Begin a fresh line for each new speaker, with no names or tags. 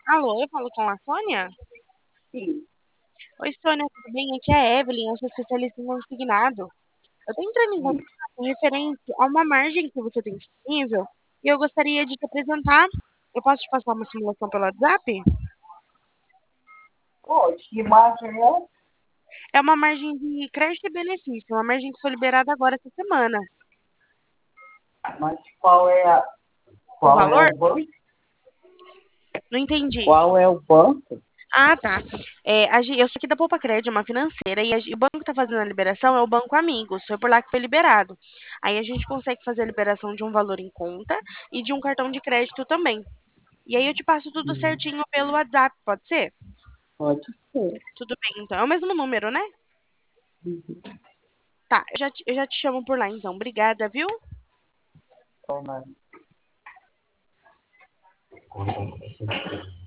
Alô, eu falo com a Sônia?
Sim.
Oi, Sônia, tudo bem? Aqui é a Evelyn, eu sou especialista em consignado. Eu tô entrando em
Hum.
contato referente a uma margem que você tem disponível e eu gostaria de te apresentar. Eu posso te passar uma simulação pelo WhatsApp?
Pode. Que imagem é?
É uma margem de crédito e benefício, uma margem que foi liberada agora essa semana.
Mas qual é
O
qual é o
valor?
banco?
Não entendi.
Qual é o banco?
Ah, tá. Eu sou aqui da Poupa Crédito, uma financeira, e o banco que está fazendo a liberação é o Banco Amigos. Foi por lá que foi liberado. Aí a gente consegue fazer a liberação de um valor em conta e de um cartão de crédito também. E aí eu te passo tudo
Hum.
certinho pelo WhatsApp, pode ser?
Pode ser.
Tudo bem, então. É o mesmo número, né? Tá, eu já te chamo por lá, então. Obrigada, viu?
Toma.